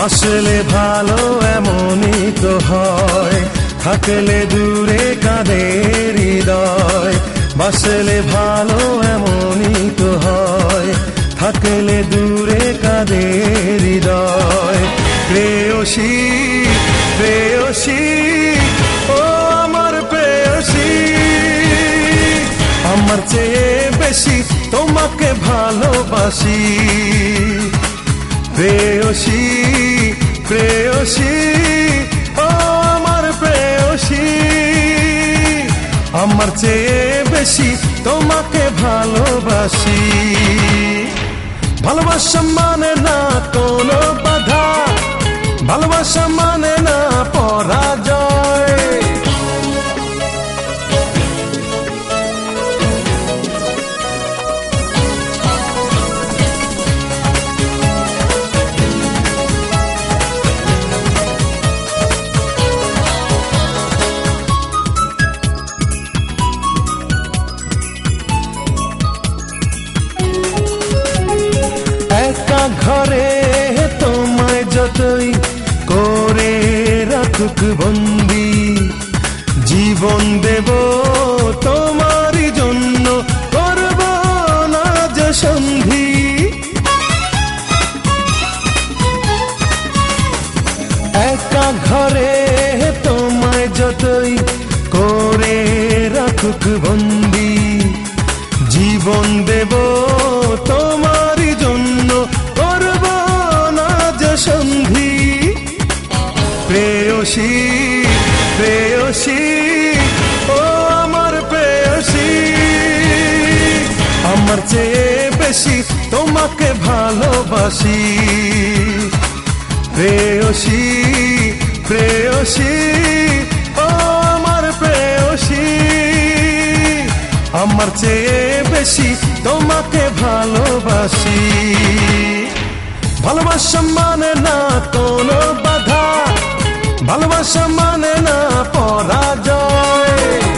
বাসলে ভালো এমনই তো হয়, থাকলে দূরে কাঁদে হৃদয়। বাসলে ভালো এমনই তো হয়, থাকলে দূরে কাঁদে হৃদয়। প্রেয়সী প্রেয়সী ও আমার প্রেয়সী, আমার চেয়ে বেশি তোমাকে ভালোবাসি। প্রেয়সী প্রেয়সী ও আমার প্রেয়সী, আমার চেয়ে বেশি তোমাকে ভালোবাসি। ভালোবাসা মানে না কোনো বাধা, ভালোবাসা মানে না পরাজয়। একা ঘরে তোমায় যতই করে রাখুক বন্দি, জীবন দেব তোমারই জন্য, করব না যে সন্ধি। একা ঘরে তোমায় যতই করে রাখুক বন্দি, জীবন দেব তোমারই জন্য, করব না যে সন্ধি। প্রেয়সী প্রেয়সী ও আমার প্রেয়সী, আমার চেয়ে বেশি তোমাকে ভালোবাসি। প্রেয়সী প্রেয়সী ও আমার প্রেয়সী, আমার চেয়ে বেশি তোমাকে ভালোবাসি। ভালোবাসা মানে না কোনো বাধা, ভালোবাসা মানে না পরাজয়।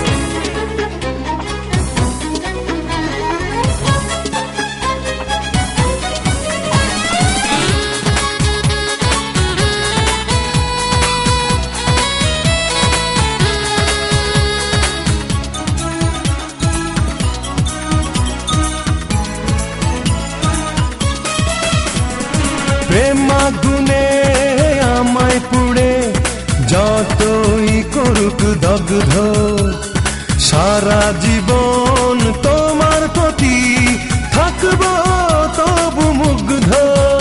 প্রেম আগুনে আমায় পুড়ে যতই করুক দগ্ধ, সারা জীবন তোমার প্রতি থাকব তবু মুগ্ধ।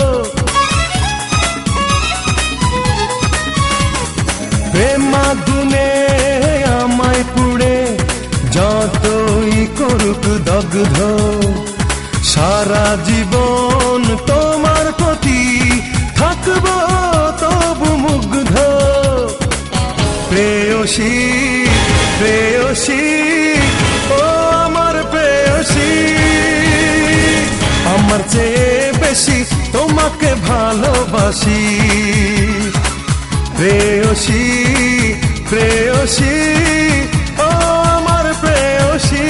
প্রেম আগুনে আমায় পুড়ে যতই করুক দগ্ধ, সারা জীবন তোমার প্রতি থাকব তবু মুগ্ধ। প্রেয়সী প্রেয়সী ও আমার প্রেয়সী, আমার চেয়ে বেশি তোমাকে ভালোবাসি। প্রেয়সী প্রেয়সী ও আমার প্রেয়সী,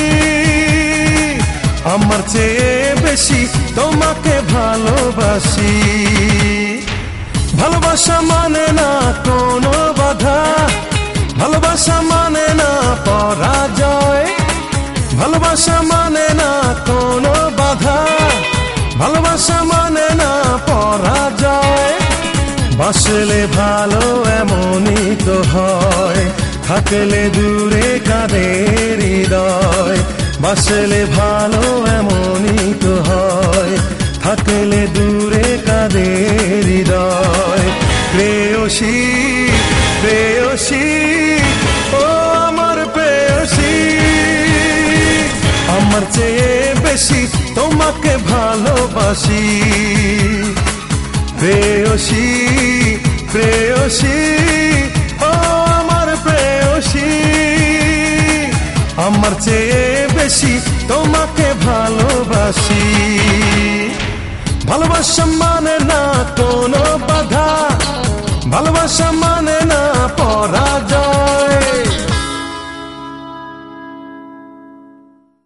আমার চেয়ে বেশি তোমাকে ভালোবাসি। ভালোবাসা মানে না কোনো বাধা, ভালোবাসা মানে না পরাজয়। ভালোবাসা মানে না কোনো বাধা, ভালোবাসা মানে না পরাজয়। বাসলে ভালো এমনই তো হয়, থাকলে দূরে কাঁদে হৃদয়। বাসলে ভালো এমনই তো হয়, থাকলে দূরে কাঁদে হৃদয়। প্রেয়সী প্রেয়সী ও আমার প্রেয়সী, আমার চেয়ে বেশি তোমাকে ভালোবাসি। প্রেয়সী প্রেয়সী ও আমার প্রেয়সী, আমার চেয়ে বেশি তোমাকে ভালোবাসি। ভালোবাসা মানে না কোনো বাধা, ভালোবাসা মানে না